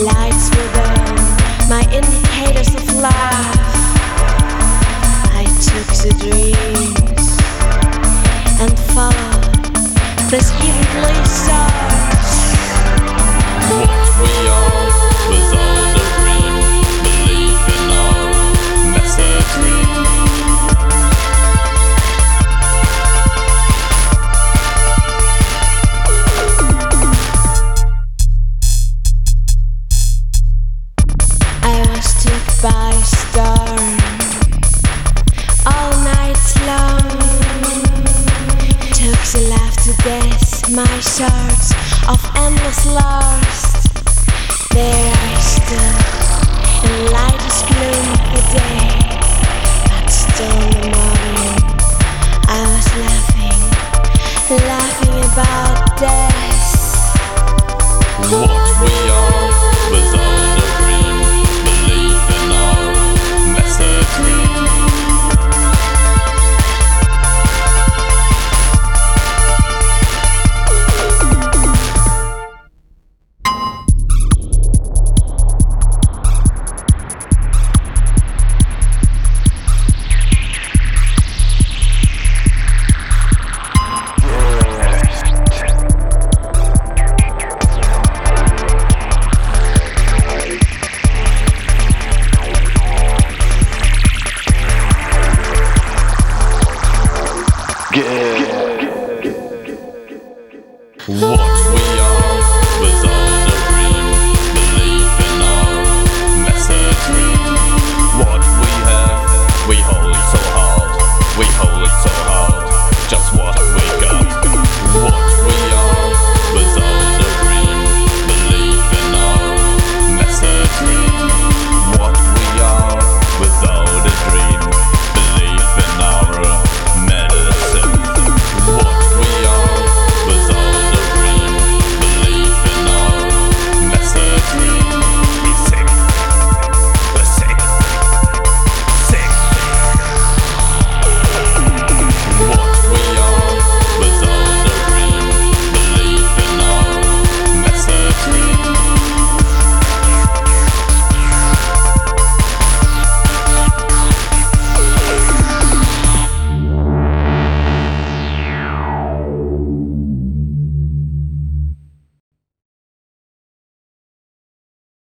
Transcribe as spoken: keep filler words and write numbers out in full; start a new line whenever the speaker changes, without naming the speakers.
Lights will burn, my indicators of love. I took the dreams and followed this heavenly stars.
What we are was all a dream. Believe in our message.
By storm, all night long, took the life to death, my shards of endless loss.